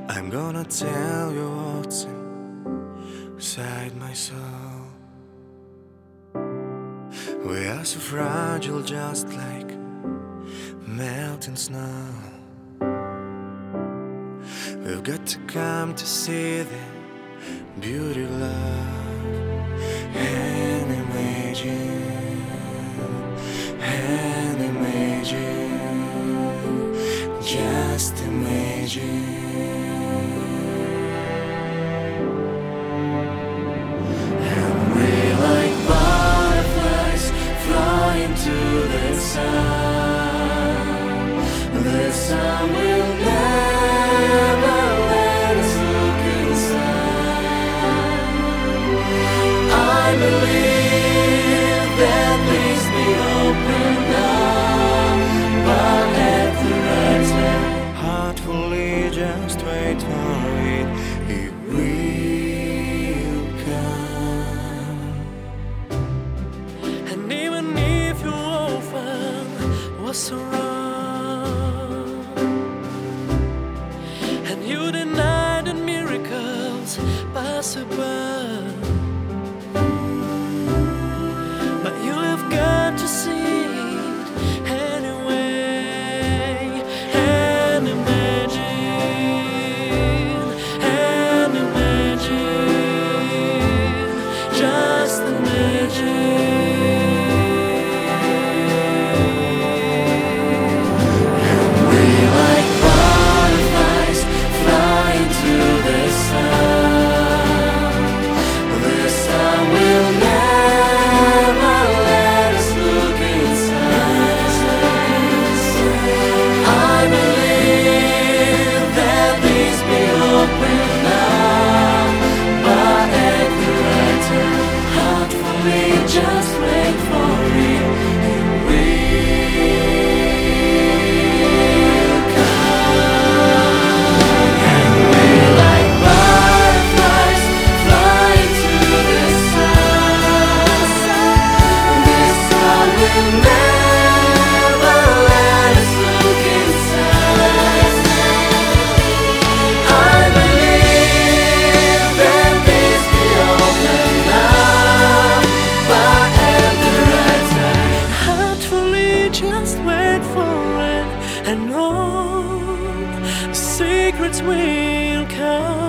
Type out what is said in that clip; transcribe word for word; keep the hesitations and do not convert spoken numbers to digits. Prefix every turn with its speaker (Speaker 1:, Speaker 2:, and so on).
Speaker 1: I'm gonna tell you what's inside my soul. We are so fragile, just like melting snow. We've got to come to see the beauty of love and imagine, and imagine, just imagine. And we like butterflies flying to the sun. The sun will never let us look inside. I believe that things be opened up, but at the right time, heartfully just wait for it. It will come.
Speaker 2: And even if your orphan was so wrong, and you denied that miracles possible, but you have got to see it anyway. And imagine, and imagine, just imagine.
Speaker 1: We like butterflies flying to the sun. The sun will never let us look inside. I believe that these will open up, but at the right time, heartfully just wait for it. It will come. And we like butterflies flying to the sun. The sun will never let us look inside. I believe that this will open up, but at the right time,
Speaker 2: Heartfully just wait for it, and all secrets will come.